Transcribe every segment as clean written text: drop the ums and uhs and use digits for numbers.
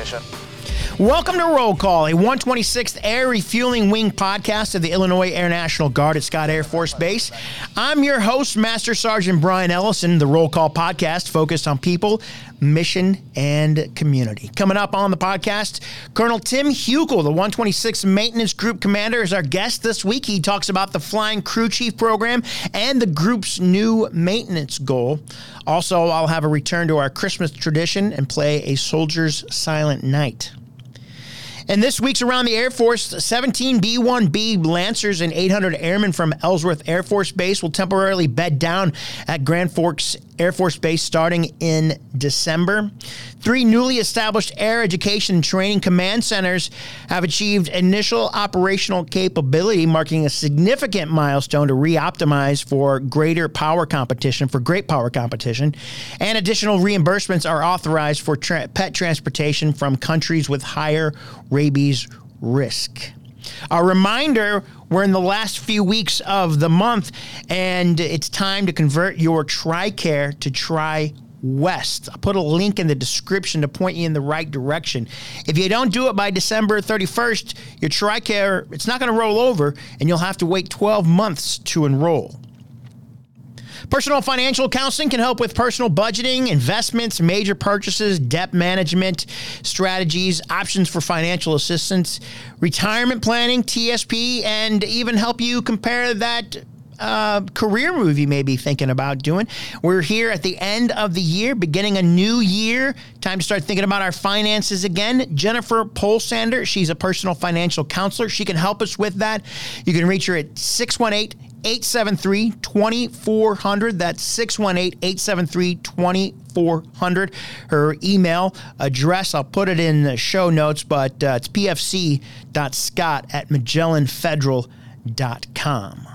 mission. Welcome to Roll Call, a 126th Air Refueling Wing podcast of the Illinois Air National Guard at Scott Air Force Base. I'm your host, Master Sergeant Brian Ellison. The Roll Call podcast focused on people, mission, and community. Coming up on the podcast, Colonel Tim Hukel, the 126th Maintenance Group Commander, is our guest this week. He talks about the Flying Crew Chief program and the group's new maintenance goal. Also, I'll have a return to our Christmas tradition and play a Soldier's Silent Night. And this week's Around the Air Force, 17 B-1B Lancers and 800 airmen from Ellsworth Air Force Base will temporarily bed down at Grand Forks Air Force Base starting in December. 3 newly established Air Education and Training Command Centers have achieved initial operational capability, marking a significant milestone to re-optimize for great power competition. And additional reimbursements are authorized for pet transportation from countries with higher rabies risk. A reminder, we're in the last few weeks of the month, and it's time to convert your TRICARE to TriWest. I'll put a link in the description to point you in the right direction. If you don't do it by December 31st, your TRICARE, it's not going to roll over, and you'll have to wait 12 months to enroll. Personal financial counseling can help with personal budgeting, investments, major purchases, debt management, strategies, options for financial assistance, retirement planning, TSP, and even help you compare that career move you may be thinking about doing. We're here at the end of the year, beginning a new year. Time to start thinking about our finances again. Jennifer Polsander, she's a personal financial counselor. She can help us with that. You can reach her at 618-873-2400. That's 618-873-2400. Her email address, I'll put it in the show notes, but it's pfc.scott@magellanfederal.com.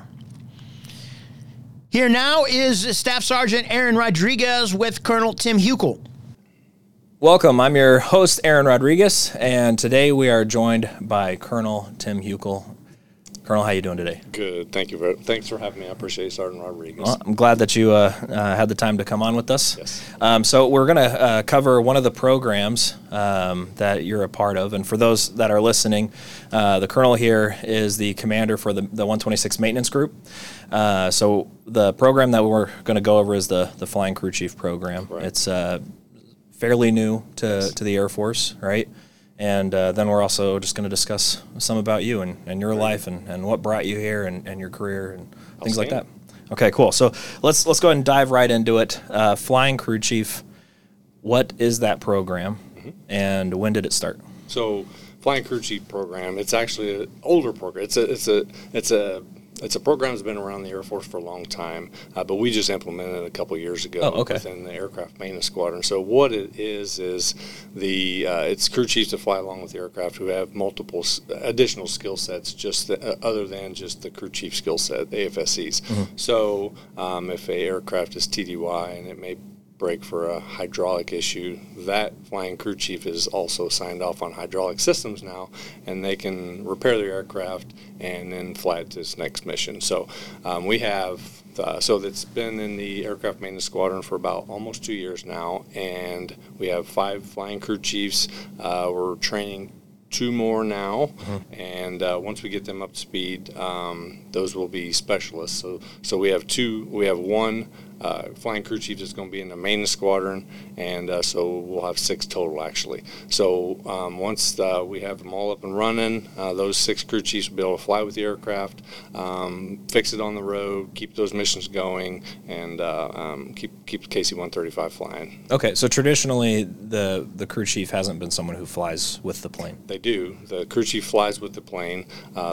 Here now is Staff Sergeant Aaron Rodriguez with Colonel Tim Hukel. Welcome. I'm your host, Aaron Rodriguez, and today we are joined by Colonel Tim Hukel. Colonel, how you doing today? Good. Thank you. Thanks for having me. I appreciate it, Sergeant Rodriguez. Well, I'm glad that you had the time to come on with us. Yes. So we're going to cover one of the programs that you're a part of. And for those that are listening, the Colonel here is the commander for the 126 Maintenance Group. So the program that we're going to go over is the Flying Crew Chief program. Right. It's fairly new to the Air Force, right? And then we're also just going to discuss some about you and your life and what brought you here and your career and things like that. Okay, cool. So let's go ahead and dive right into it. Flying Crew Chief, what is that program, and when did it start? So, Flying Crew Chief program. It's actually an older program. It's a program that's been around the Air Force for a long time, but we just implemented it a couple of years ago within the Aircraft Maintenance Squadron. So what it is it's crew chiefs that fly along with the aircraft who have multiple additional skill sets other than just the crew chief skill set, AFSCs. Mm-hmm. So if a aircraft is TDY and it may break for a hydraulic issue, that flying crew chief is also signed off on hydraulic systems now, and they can repair the aircraft and then fly it to its next mission. So we have so that's been in the Aircraft Maintenance Squadron for about almost 2 years now, and we have 5 flying crew chiefs. We're training 2 more now, and once we get them up to speed, those will be specialists. So we have 1 flying crew chief that's going to be in the maintenance squadron, and so we'll have 6 total actually. So once we have them all up and running, those 6 crew chiefs will be able to fly with the aircraft, fix it on the road, keep those missions going, and keep the KC-135 flying. Okay, so traditionally the crew chief hasn't been someone who flies with the plane. They do. The crew chief flies with the plane.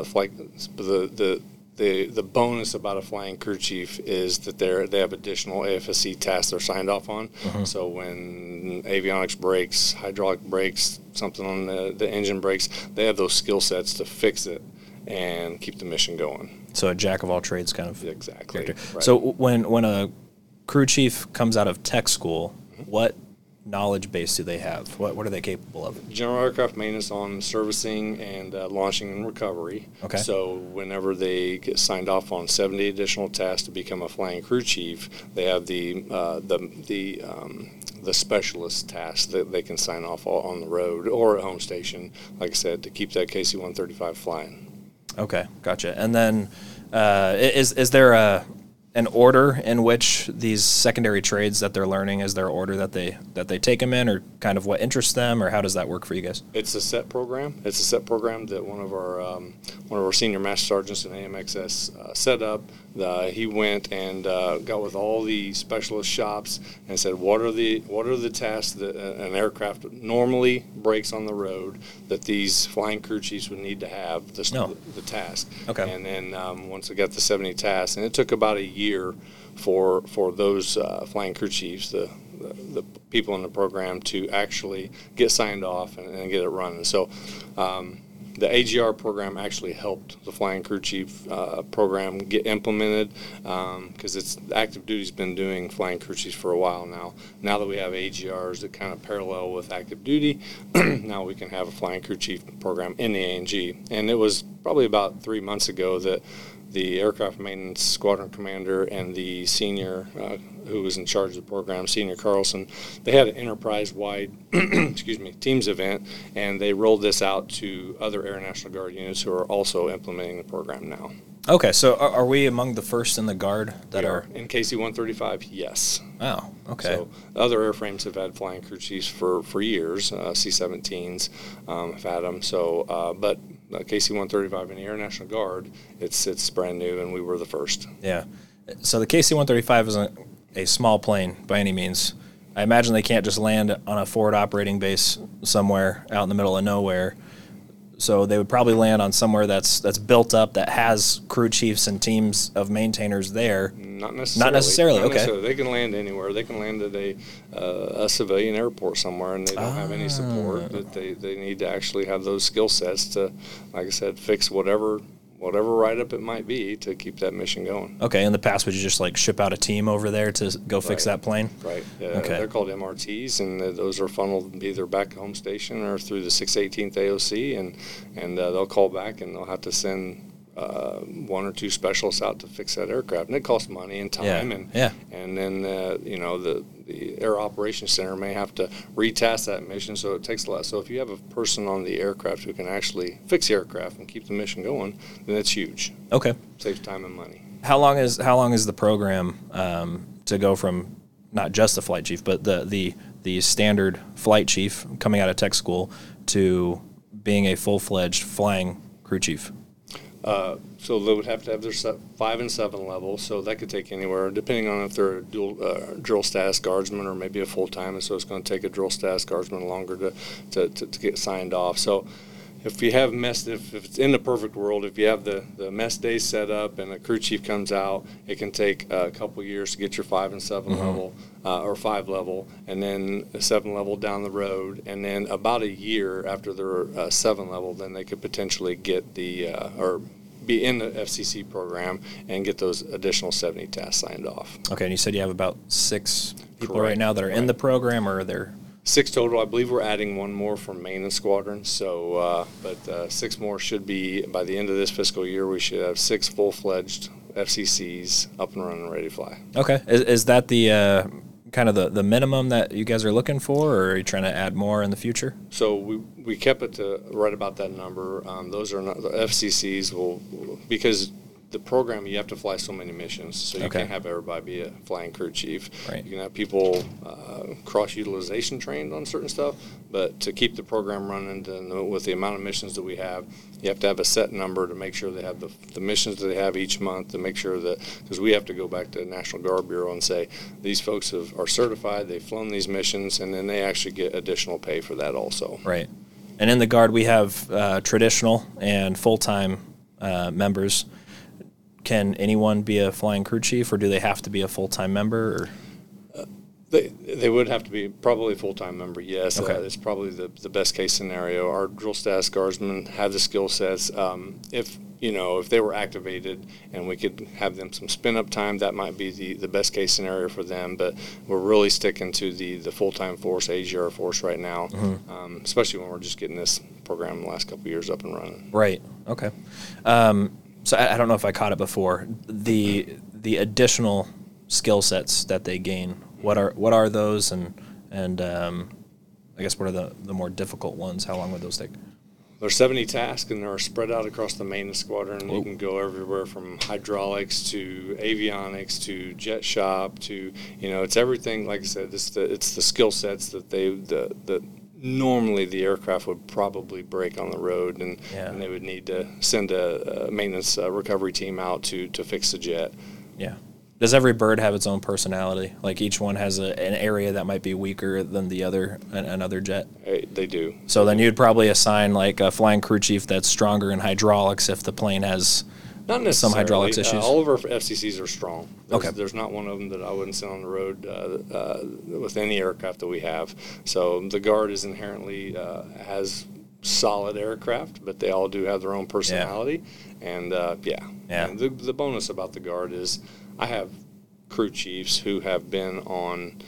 The bonus about a flying crew chief is that they have additional AFSC tasks they're signed off on. Mm-hmm. So when avionics breaks, hydraulic breaks, something on the engine breaks, they have those skill sets to fix it and keep the mission going. So a jack of all trades kind of character. Right. So when a crew chief comes out of tech school, what knowledge base do they have? What are they capable of? General aircraft maintenance on servicing and launching and recovery. Okay. So whenever they get signed off on 70 additional tasks to become a flying crew chief, they have the specialist tasks that they can sign off on the road or at home station, like I said, to keep that KC-135 flying. Okay, gotcha. And then is there an order in which these secondary trades that they're learning, is there an order that they take them in, or kind of what interests them, or how does that work for you guys? It's a set program. It's a set program that one of our senior master sergeants in AMXS set up. He went and got with all the specialist shops and said, what are the tasks that an aircraft normally breaks on the road that these flying crew chiefs would need to have the task. Okay. And then once we got the 70 tasks, and it took about a year for those flying crew chiefs, the people in the program, to actually get signed off and get it running. So the AGR program actually helped the flying crew chief program get implemented, because active duty's been doing flying crew chiefs for a while now. Now that we have AGRs that kind of parallel with active duty, now we can have a flying crew chief program in the ANG. And it was probably about 3 months ago that the aircraft maintenance squadron commander and the senior who was in charge of the program, Senior Carlson, they had an enterprise-wide teams event, and they rolled this out to other Air National Guard units who are also implementing the program now. Okay, so are we among the first in the Guard that are in KC-135? Yes. Oh, okay. So other airframes have had flying crew chiefs for years. C-17s have had them. So, but KC-135 in the Air National Guard, it's brand new, and we were the first. Yeah. So the KC-135 isn't a small plane by any means. I imagine they can't just land on a forward operating base somewhere out in the middle of nowhere. So they would probably land on somewhere that's built up, that has crew chiefs and teams of maintainers there. Not necessarily. Okay. Necessarily. They can land anywhere. They can land at a civilian airport somewhere, and they don't have any support. But they need to actually have those skill sets to, like I said, fix whatever write-up it might be to keep that mission going. Okay, in the past, would you just ship out a team over there to go fix that plane? Right. Okay. They're called MRTs, and those are funneled either back to home station or through the 618th AOC, and they'll call back, and they'll have to send one or two specialists out to fix that aircraft, and it costs money and time, and then the Air Operations Center may have to retask that mission, so it takes a lot. So if you have a person on the aircraft who can actually fix the aircraft and keep the mission going, then it's huge. Okay, saves time and money. How long is the program to go from not just the flight chief, but the standard flight chief coming out of tech school to being a full-fledged flying crew chief? So they would have to have their 5 and 7 level, so that could take anywhere, depending on if they're a dual drill status guardsman or maybe a full-time, and so it's going to take a drill status guardsman longer to get signed off. So if you have if it's in the perfect world, if you have the mess day set up and a crew chief comes out, it can take a couple years to get your 5 and 7 level, or 5 level, and then a 7 level down the road, and then about a year after their 7 level, then they could potentially get or be in the FCC program and get those additional 70 tasks signed off. Okay, and you said you have about 6 people Correct. right now that are in the program, or are there 6 total. I believe we're adding 1 more from maintenance squadron. So, but 6 more should be by the end of this fiscal year. We should have 6 full-fledged FCCs up and running, ready to fly. Okay, is that the kind of the minimum that you guys are looking for, or are you trying to add more in the future? So we kept it to right about that number. Those are not the FCCs because the program, you have to fly so many missions, so you can't have everybody be a flying crew chief. Right. You can have people cross-utilization trained on certain stuff, but to keep the program running with the amount of missions that we have, you have to have a set number to make sure they have the missions that they have each month, to make sure that, because we have to go back to the National Guard Bureau and say, these folks are certified, they've flown these missions, and then they actually get additional pay for that also. Right. And in the Guard, we have traditional and full-time members. Can anyone be a flying crew chief, or do they have to be a full-time member? Or? They would have to be probably a full-time member, yes. Okay. It's probably the best case scenario. Our drill status guardsmen have the skill sets. if they were activated and we could have them some spin-up time, that might be the best case scenario for them. But we're really sticking to the full-time force, AGR force right now, especially when we're just getting this program the last couple of years up and running. Right. Okay. So I don't know if I caught it before. The additional skill sets that they gain, what are those, and I guess what are the more difficult ones? How long would those take? There's 70 tasks, and they're spread out across the maintenance squadron. Whoa. You can go everywhere from hydraulics to avionics to jet shop to, it's everything. Like I said, it's the skill sets that normally the aircraft would probably break on the road, and they would need to send a maintenance recovery team out to fix the jet. Yeah. Does every bird have its own personality? Like each one has an area that might be weaker than the other, another jet? They do. So then you'd probably assign like a flying crew chief that's stronger in hydraulics if the plane has some hydraulics issues? All of our FCCs are strong. Okay. There's not one of them that I wouldn't send on the road with any aircraft that we have. So the Guard is inherently has solid aircraft, but they all do have their own personality. Yeah. And, And the bonus about the Guard is I have crew chiefs who have been on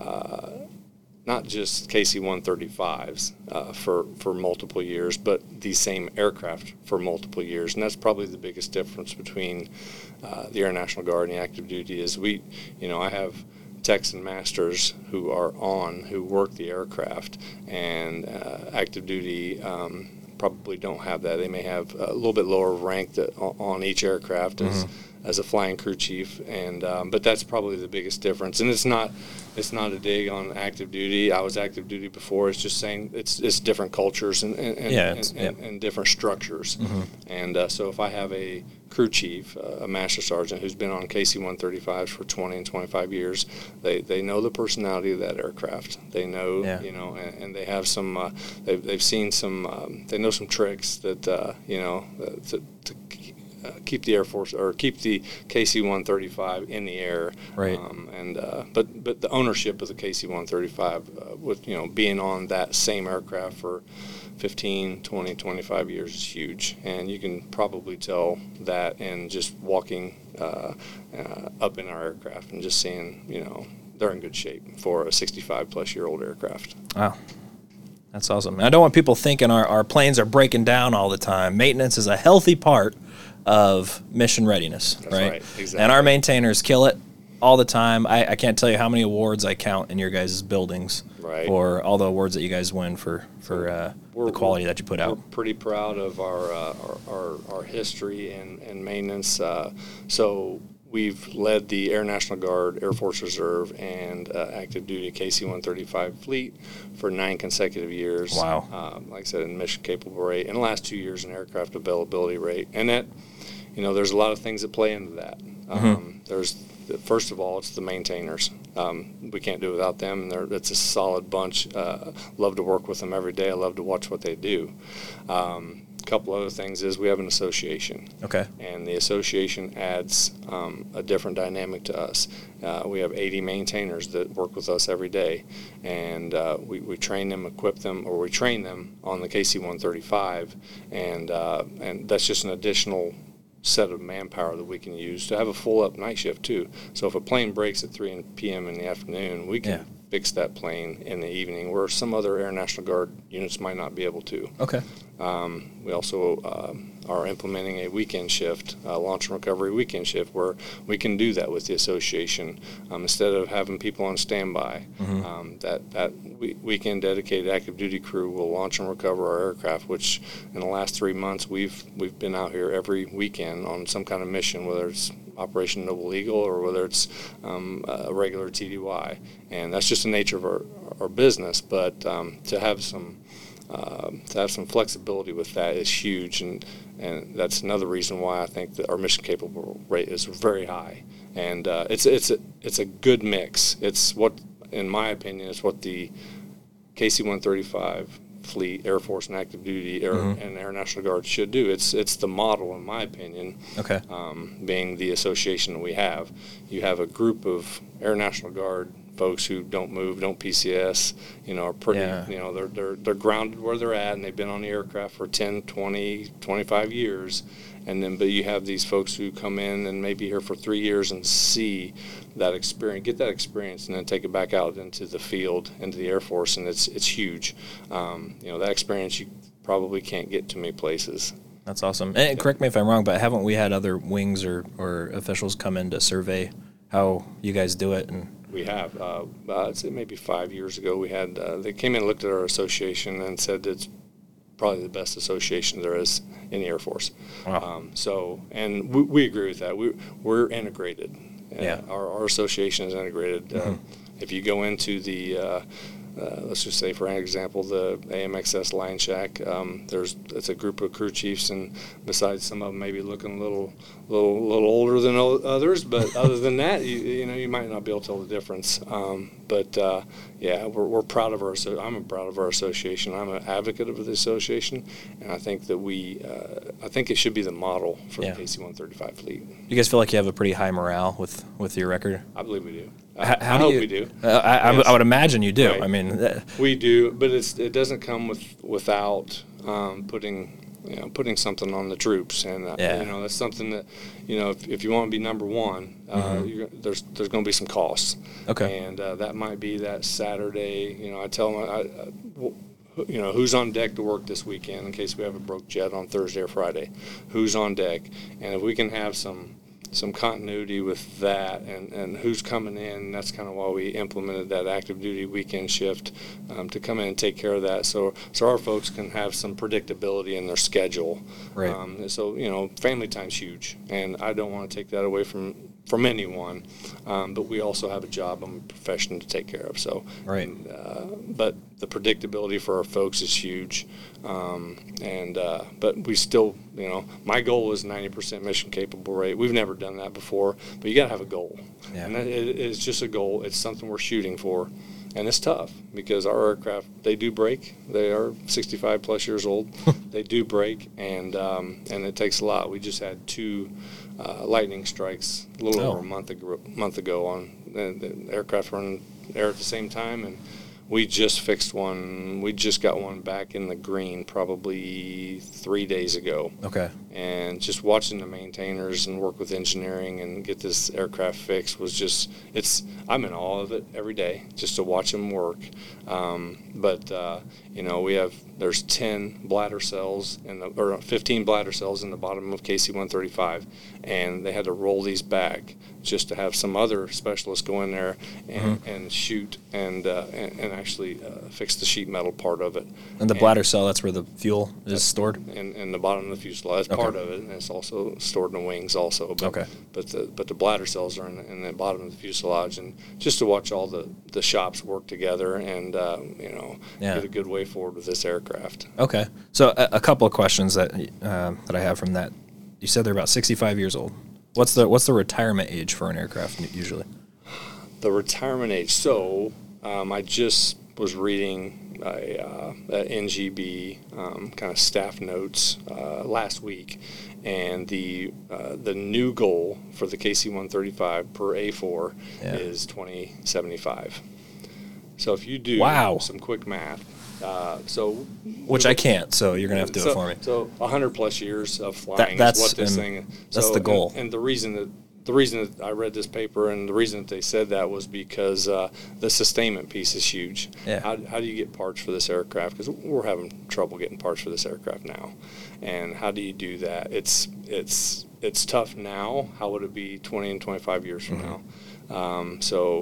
not just KC-135s for multiple years, but these same aircraft for multiple years. And that's probably the biggest difference between the Air National Guard and the active duty is I have techs and masters who work the aircraft, and active duty probably don't have that. They may have a little bit lower rank on each aircraft as a flying crew chief, and but that's probably the biggest difference. And it's not a dig on active duty. I was active duty before. It's just saying it's different cultures and different structures. And so if I have a crew chief, a master sergeant who's been on KC-135s for 20 and 25 years, they know the personality of that aircraft. They know, and they have some, they've seen some, they know some tricks that, to keep the Air Force or keep the KC-135 in the air. Right. But the ownership of the KC-135 with being on that same aircraft for 15, 20, 25 years is huge, and you can probably tell that in just walking up in our aircraft and just seeing they're in good shape for a 65-plus-year-old aircraft. Wow. That's awesome. I don't want people thinking our planes are breaking down all the time. Maintenance is a healthy part of mission readiness. That's right, exactly. And our maintainers kill it all the time. I can't tell you how many awards I count in your guys' buildings, right, or all the awards that you guys win for the quality that you put out. We're pretty proud of our history and maintenance. So we've led the Air National Guard, Air Force Reserve, and active duty KC-135 fleet for 9 consecutive years. Wow. Like I said, in mission capable rate. In the last 2 years, in aircraft availability rate. And that, there's a lot of things that play into that. First of all, it's the maintainers. We can't do it without them. It's a solid bunch. Love to work with them every day. I love to watch what they do. A couple other things is we have an association. Okay. And the association adds a different dynamic to us. We have 80 maintainers that work with us every day, and we train them, equip them, or we train them on the KC-135, and that's just an additional set of manpower that we can use to have a full up night shift too. So if a plane breaks at 3 p.m. in the afternoon, we can fix that plane in the evening, where some other Air National Guard units might not be able to. Okay. We also are implementing a weekend shift, launch and recovery weekend shift, where we can do that with the association instead of having people on standby. That weekend dedicated active duty crew will launch and recover our aircraft, which in the last 3 months we've been out here every weekend on some kind of mission, whether it's Operation Noble Eagle or whether it's a regular TDY, and that's just the nature of our business. But to have some flexibility with that is huge, and that's another reason why I think that our mission capable rate is very high. And it's a good mix. It's what, in my opinion, is what the KC-135 fleet, Air Force and active duty, and Air National Guard should do. It's the model, in my opinion. Okay. Being the association that we have, you have a group of Air National Guard folks who don't move, don't PCS, are pretty, they're grounded where they're at, and they've been on the aircraft for 10, 20, 25 years. And then, but you have these folks who come in and maybe here for 3 years and see that experience, get that experience, and then take it back out into the field, into the Air Force, and it's huge. That experience you probably can't get too many places. That's awesome. And correct me if I'm wrong, but haven't we had other wings or officials come in to survey how you guys do it? And we have. I'd say maybe 5 years ago, we had they came in and looked at our association and said it's probably the best association there is in the Air Force. Wow. And we agree with that. We're integrated. Yeah. Our association is integrated. If you go into the let's just say, for an example, the AMXS Line Shack. It's a group of crew chiefs, and besides some of them maybe looking a little older than others, but other than that, you might not be able to tell the difference. We're proud of our. I'm proud of our association. I'm an advocate of the association, and I think that I think it should be the model for the KC-135 fleet. You guys feel like you have a pretty high morale with your record? I believe we do. I hope we do. I would imagine you do. Right. I mean, we do, but it doesn't come without putting something on the troops, and that's something that if you want to be number one, there's going to be some costs. Okay. And that might be that Saturday. I tell them, who's on deck to work this weekend in case we have a broke jet on Thursday or Friday. Who's on deck, and if we can have some continuity with that and who's coming in. That's kind of why we implemented that active duty weekend shift to come in and take care of that. So our folks can have some predictability in their schedule. Right. Family time's huge, and I don't want to take that away from anyone. But we also have a job and a profession to take care of. So, right. But the predictability for our folks is huge. But we still, my goal is 90% mission capable rate. We've never done that before, but you got to have a goal. Yeah. And it's just a goal. It's something we're shooting for. And it's tough because our aircraft, they do break. They are 65 plus years old. They do break, and it takes a lot. We just had 2 lightning strikes a little over a month ago on the aircraft running air at the same time, and we just fixed one. We just got one back in the green probably 3 days ago. Okay. And just watching the maintainers and work with engineering and get this aircraft fixed was just, I'm in awe of it every day just to watch them work. There's 10 bladder cells or 15 bladder cells in the bottom of KC-135, and they had to roll these back just to have some other specialists go in there and shoot and actually fix the sheet metal part of it. And the bladder cell, that's where the fuel is stored? In the bottom of the fuselage. That's part of it, and it's also stored in the wings also. But the bladder cells are in the bottom of the fuselage, and just to watch all the shops work together and get a good way forward with this aircraft. Okay. So a couple of questions that I have from that. You said they're about 65 years old. What's the retirement age for an aircraft usually? The retirement age. So I just was reading NGB kind of staff notes last week, and the new goal for the KC-135 per A4 is 2075. So if you do some quick math, which I can't, so you're gonna have to do it for me. So 100 plus years of flying that's is what this thing. That's the goal. And the reason that I read this paper and the reason that they said that was because the sustainment piece is huge. Yeah. How do you get parts for this aircraft? Because we're having trouble getting parts for this aircraft now. And how do you do that? It's tough now. How would it be 20 and 25 years from now?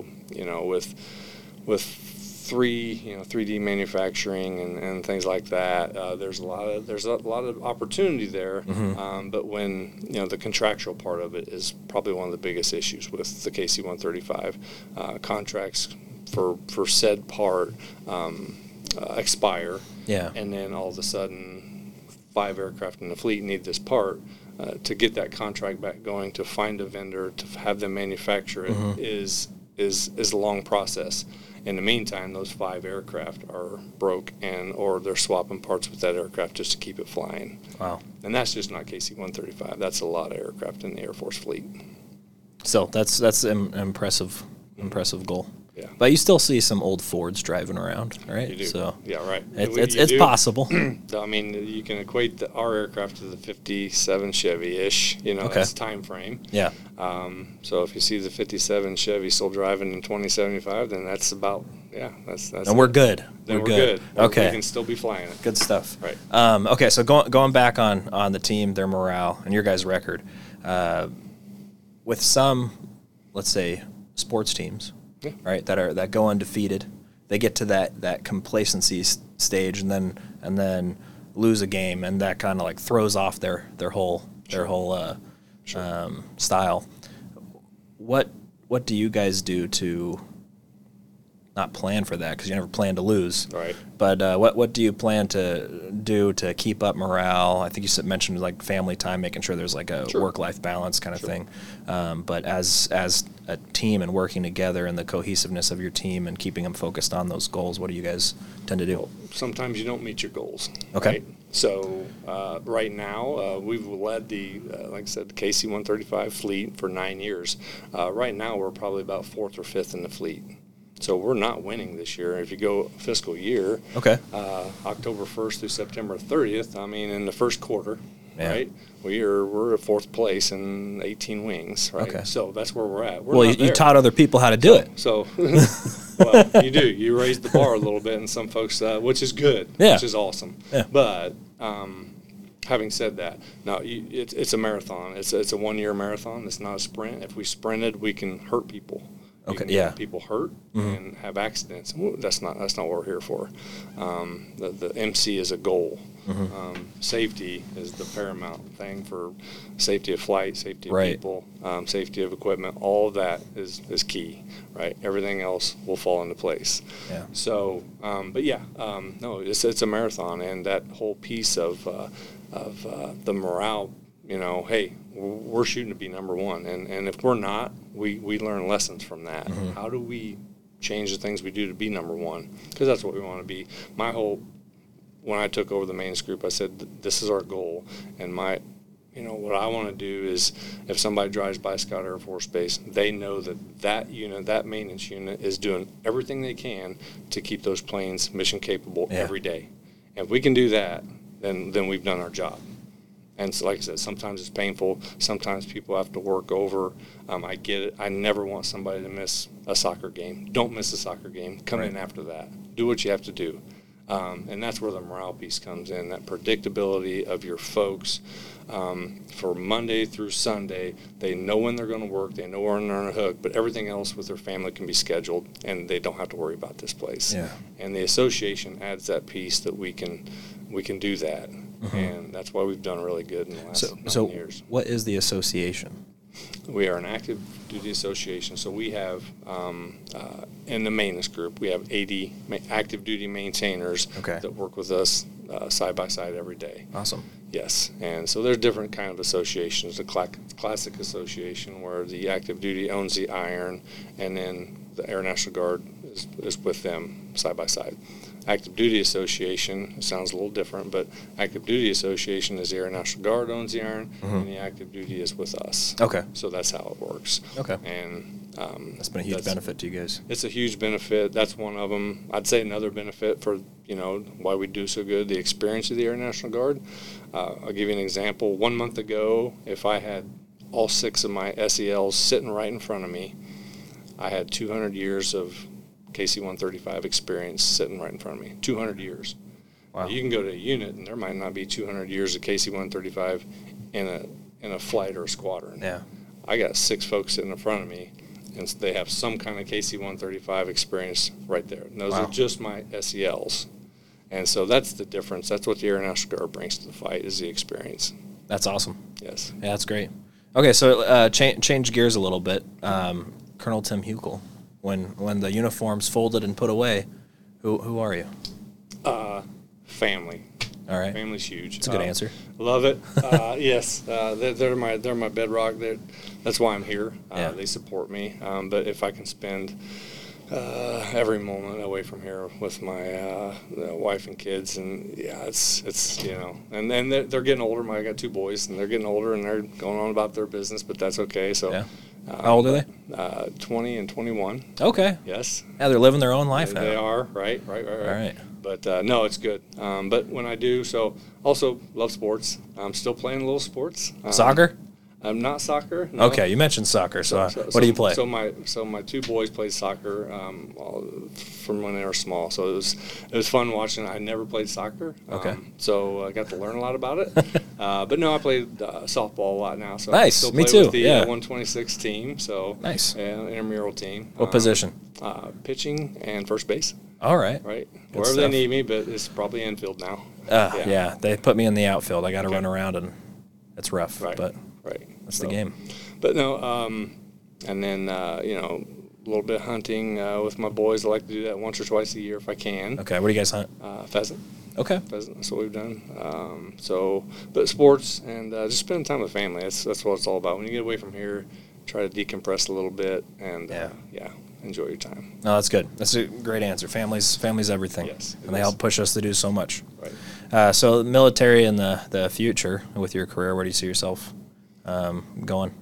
With 3D manufacturing and things like that, there's a lot of opportunity there. But when the contractual part of it is probably one of the biggest issues with the KC-135. Contracts for said part expire, and then all of a sudden 5 aircraft in the fleet need this part. To get that contract back going, to find a vendor, to have them manufacture it is a long process. In the meantime, those 5 aircraft are broke, or they're swapping parts with that aircraft just to keep it flying. Wow. And that's just not KC-135. That's a lot of aircraft in the Air Force fleet. So that's impressive Impressive goal. Yeah. But you still see some old Fords driving around, right? You do. So yeah, right. It's possible. I mean, you can equate our aircraft to the 57 Chevy-ish, that's time frame. Yeah. So if you see the 57 Chevy still driving in 2075, then that's about, that's and we're good. Then we're good. Okay. We can still be flying it. Good stuff. Right. Okay, so going back on the team, their morale, and your guys' record, with some, let's say, sports teams, right, that go undefeated, they get to that complacency stage and then lose a game, and that kind of like throws off their whole style. What do you guys do to not plan for that, because you never plan to lose, right? But what do you plan to do to keep up morale? I think you mentioned like family time, making sure there's like a work-life balance kind of thing. But as a team and working together and the cohesiveness of your team and keeping them focused on those goals, what do you guys tend to do? Well, sometimes you don't meet your goals. Okay. Right? So right now we've led the, like I said, the KC-135 fleet for 9 years. Right now we're probably about 4th or 5th in the fleet. So we're not winning this year. If you go fiscal year, October 1st through September 30th, I mean, in the first quarter, right, we're at 4th place in 18 wings, right? Okay. So that's where we're at. You taught other people how to do it. So, well, you do. You raised the bar a little bit, and some folks, which is good, which is awesome. Yeah. But having said that, no, it's a marathon. It's a 1-year marathon. It's not a sprint. If we sprinted, we can hurt people. Okay. Get people hurt and have accidents. That's not what we're here for. The MC is a goal. Safety is the paramount thing for safety of flight, safety of people, safety of equipment. All of that is key, right? Everything else will fall into place. Yeah. So, no, it's a marathon, and that whole piece of the morale. Hey, we're shooting to be number one, and if we're not, we learn lessons from that. How do we change the things we do to be number one? Because that's what we want to be. When I took over the maintenance group, I said this is our goal, and what I want to do is, if somebody drives by Scott Air Force Base, they know that unit, that maintenance unit, is doing everything they can to keep those planes mission capable every day. And if we can do that, then we've done our job. And so, like I said, sometimes it's painful. Sometimes people have to work over. I get it. I never want somebody to miss a soccer game. Don't miss a soccer game. Come in after that. Do what you have to do. And that's where the morale piece comes in, that predictability of your folks. For Monday through Sunday, they know when they're going to work. They know when they're on a hook. But everything else with their family can be scheduled, and they don't have to worry about this place. Yeah. And the association adds that piece that we can do that. And that's why we've done really good in the last 9 years. So what is the association? We are an active duty association. So we have, in the maintenance group, we have 80 active duty maintainers that work with us side by side every day. Awesome. Yes. And so there's different kind of associations. The classic association where the active duty owns the iron, and then the Air National Guard is with them side by side. Active Duty Association sounds a little different, but Active Duty Association is the Air National Guard owns the iron, and the active duty is with us. Okay. So that's how it works. Okay. And that's been a huge benefit to you guys. It's a huge benefit. That's one of them. I'd say another benefit for why we do so good, the experience of the Air National Guard. I'll give you an example. 1 month ago, if I had all 6 of my SELs sitting right in front of me, I had 200 years of KC-135 experience sitting right in front of me. 200 years. Wow. You can go to a unit, and there might not be 200 years of KC-135 in a flight or a squadron. Yeah. I got 6 folks sitting in front of me, and they have some kind of KC-135 experience right there. And those are just my SELs. And so that's the difference. That's what the Air National Guard brings to the fight, is the experience. That's awesome. Yes. Yeah, that's great. Okay, so change gears a little bit. Colonel Tim Huckel. When the uniform's folded and put away, who are you? Family. All right. Family's huge. That's a good answer. Love it. Yes. They're my bedrock. That's why I'm here. They support me. But if I can spend every moment away from here with my wife and kids, and it's and then they're getting older. I got 2 boys, and they're getting older, and they're going on about their business, but that's okay. So How old are they? 20 and 21. Okay. Yes. Yeah, they're living their own life now. They are, right. All right. But no, it's good. But when I do, so also love sports. I'm still playing a little sports. Soccer? I'm not soccer. No. Okay, you mentioned soccer. So what do you play? So my two boys played soccer from when they were small. So it was fun watching. I never played soccer. Okay. So I got to learn a lot about it. But no, I played softball a lot now. So nice. I still play Me too. With the 126 team. So nice. Intramural team. What position? Pitching and first base. All right. Right. Good Wherever stuff. they need me, but it's probably infield now. Yeah. They put me in the outfield. I got to run around, and it's rough. Right. But that's the game. But no, and then a little bit of hunting with my boys. I like to do that once or twice a year if I can. Okay. What do you guys hunt? Pheasant. Okay. Pheasant. That's what we've done. But sports and just spending time with family. That's what it's all about. When you get away from here, try to decompress a little bit and enjoy your time. No, that's good. That's a great answer. Family's everything. Yes, and they help push us to do so much. Right. So military in the future with your career, where do you see yourself going?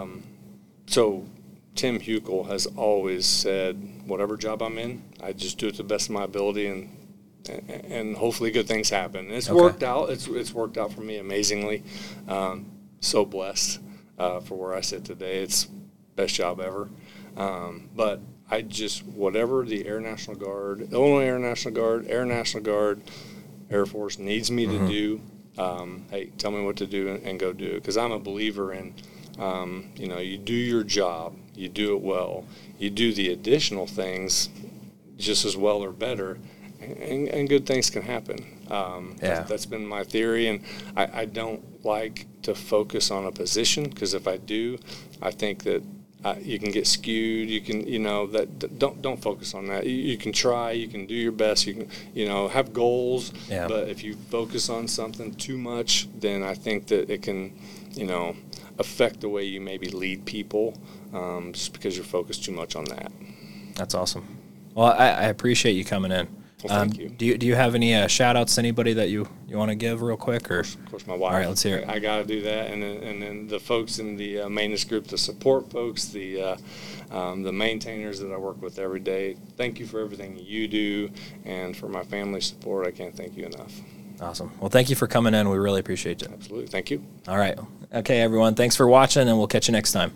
So Tim Huckel has always said, whatever job I'm in, I just do it to the best of my ability and hopefully good things happen. And it's worked out. It's worked out for me amazingly. So blessed for where I sit today. It's best job ever. But I just, whatever the Air National Guard, Illinois Air National Guard, Air Force needs me to do, hey, tell me what to do and go do it. Because I'm a believer in, you do your job, you do it well, you do the additional things just as well or better, and good things can happen. That's been my theory, and I don't like to focus on a position, because if I do, I think that you can get skewed. You can, don't focus on that. You can try. You can do your best. You can, have goals. Yeah. But if you focus on something too much, then I think that it can, affect the way you maybe lead people, just because you're focused too much on that. That's awesome. Well, I appreciate you coming in. Well, thank you. Do you have any shout outs to anybody that you want to give real quick? Or? Of course, my wife. All right, let's hear it. I got to do that. And then the folks in the maintenance group, the support folks, the maintainers that I work with every day. Thank you for everything you do. And for my family support, I can't thank you enough. Awesome. Well, thank you for coming in. We really appreciate it. Absolutely. Thank you. All right. Okay, everyone. Thanks for watching, and we'll catch you next time.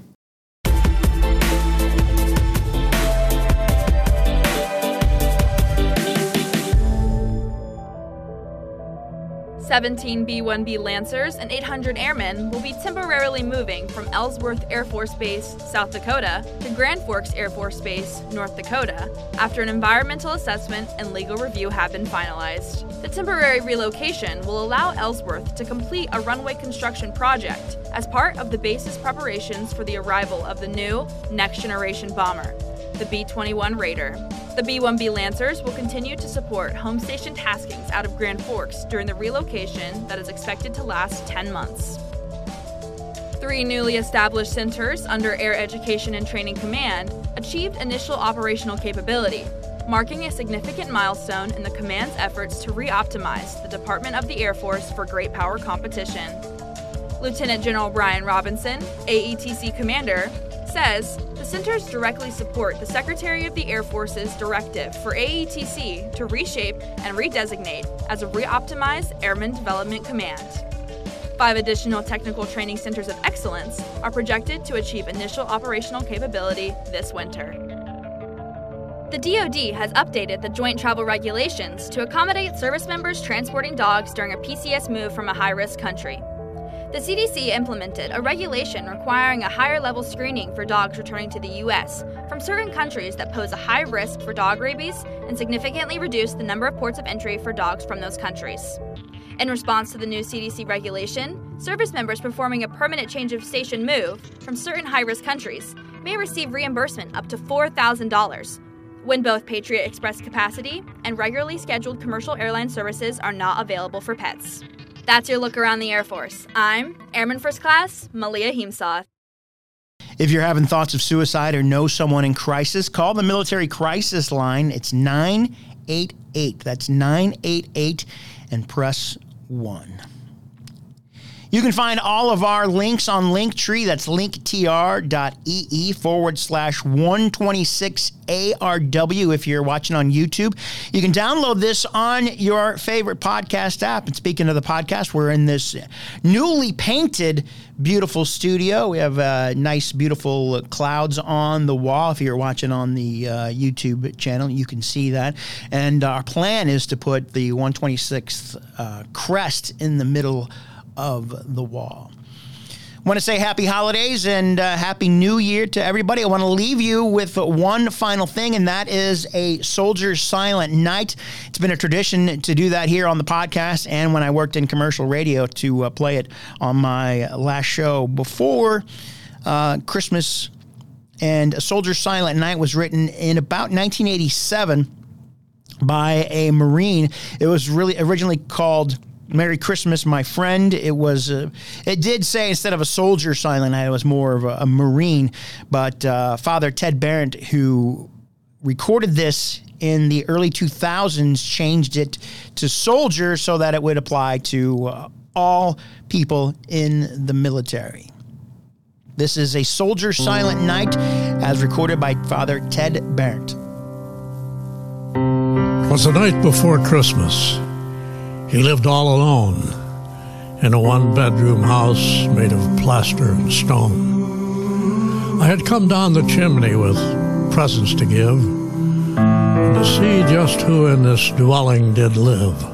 B-1B Lancers and 800 Airmen will be temporarily moving from Ellsworth Air Force Base, South Dakota, to Grand Forks Air Force Base, North Dakota, after an environmental assessment and legal review have been finalized. The temporary relocation will allow Ellsworth to complete a runway construction project as part of the base's preparations for the arrival of the new, next-generation bomber, the B-21 Raider. The B-1B Lancers will continue to support home station taskings out of Grand Forks during the relocation that is expected to last 10 months. 3 newly established centers under Air Education and Training Command achieved initial operational capability, marking a significant milestone in the command's efforts to re-optimize the Department of the Air Force for great power competition. Lieutenant General Brian Robinson, AETC Commander, says the centers directly support the Secretary of the Air Force's directive for AETC to reshape and redesignate as a re-optimized Airman Development Command. 5 additional technical training centers of excellence are projected to achieve initial operational capability this winter. The DoD has updated the Joint Travel Regulations to accommodate service members transporting dogs during a PCS move from a high-risk country. The CDC implemented a regulation requiring a higher-level screening for dogs returning to the U.S. from certain countries that pose a high risk for dog rabies and significantly reduce the number of ports of entry for dogs from those countries. In response to the new CDC regulation, service members performing a permanent change of station move from certain high-risk countries may receive reimbursement up to $4,000 when both Patriot Express capacity and regularly scheduled commercial airline services are not available for pets. That's your look around the Air Force. I'm Airman First Class Malia Heemsoth. If you're having thoughts of suicide or know someone in crisis, call the Military Crisis Line. It's 988. That's 988 and press 1. You can find all of our links on Linktree. That's linktr.ee/126ARW if you're watching on YouTube. You can download this on your favorite podcast app. And speaking of the podcast, we're in this newly painted, beautiful studio. We have nice, beautiful clouds on the wall. If you're watching on the YouTube channel, you can see that. And our plan is to put the 126th crest in the middle of the wall. I want to say happy holidays and happy new year to everybody. I want to leave you with one final thing, and that is a Soldier Silent Night. It's been a tradition to do that here on the podcast, and when I worked in commercial radio, to play it on my last show before Christmas. And a Soldier Silent Night was written in about 1987 by a Marine. It was really originally called Merry Christmas, My Friend. It was, it did say instead of a soldier silent night, it was more of a Marine. But Father Ted Barrett, who recorded this in the early 2000s, changed it to soldier so that it would apply to all people in the military. This is a Soldier Silent Night as recorded by Father Ted Barrett. It was the night before Christmas. He lived all alone in a one-bedroom house made of plaster and stone. I had come down the chimney with presents to give, and to see just who in this dwelling did live.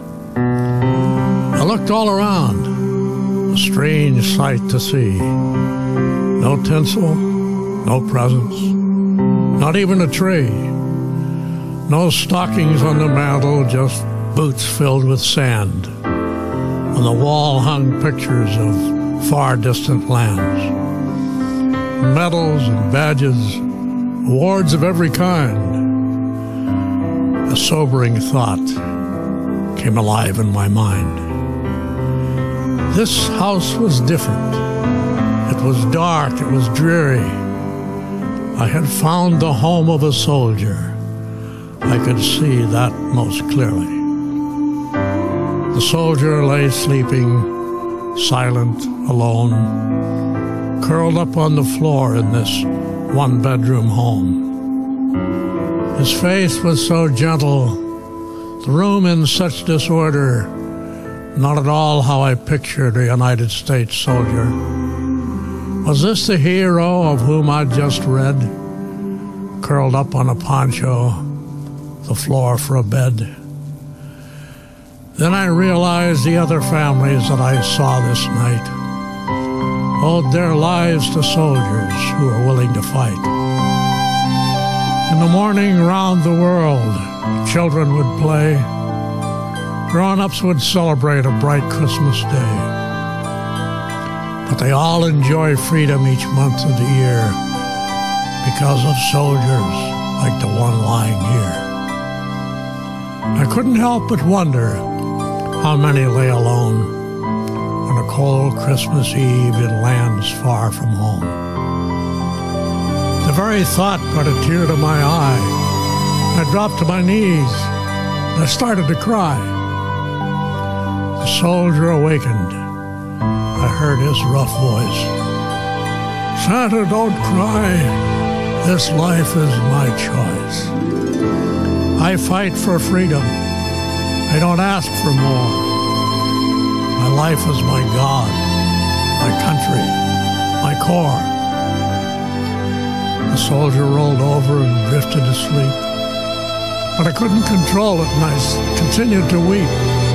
I looked all around, a strange sight to see. No tinsel, no presents, not even a tree. No stockings on the mantel, just boots filled with sand. On the wall hung pictures of far distant lands. Medals and badges, awards of every kind. A sobering thought came alive in my mind. This house was different. It was dark, it was dreary. I had found the home of a soldier. I could see that most clearly. The soldier lay sleeping, silent, alone, curled up on the floor in this one-bedroom home. His face was so gentle, the room in such disorder, not at all how I pictured a United States soldier. Was this the hero of whom I'd just read, curled up on a poncho, the floor for a bed? Then I realized the other families that I saw this night owed their lives to soldiers who were willing to fight. In the morning, round the world, children would play. Grown-ups would celebrate a bright Christmas day. But they all enjoy freedom each month of the year because of soldiers like the one lying here. I couldn't help but wonder how many lay alone on a cold Christmas Eve in lands far from home. The very thought brought a tear to my eye. I dropped to my knees and I started to cry. The soldier awakened. I heard his rough voice. Santa, don't cry. This life is my choice. I fight for freedom. I don't ask for more. My life is my God, my country, my core. The soldier rolled over and drifted to sleep. But I couldn't control it, and I continued to weep.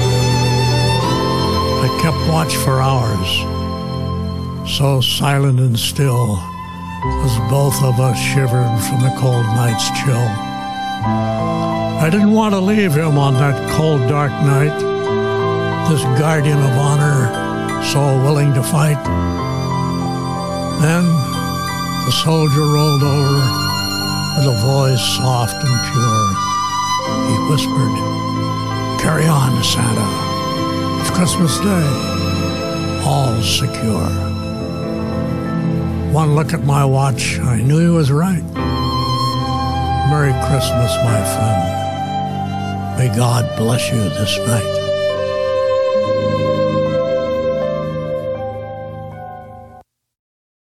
I kept watch for hours, so silent and still, as both of us shivered from the cold night's chill. I didn't want to leave him on that cold, dark night, this guardian of honor, so willing to fight. Then the soldier rolled over with a voice soft and pure. He whispered, "Carry on, Santa. It's Christmas Day. All secure." One look at my watch, I knew he was right. Merry Christmas, my friend. May God bless you this night.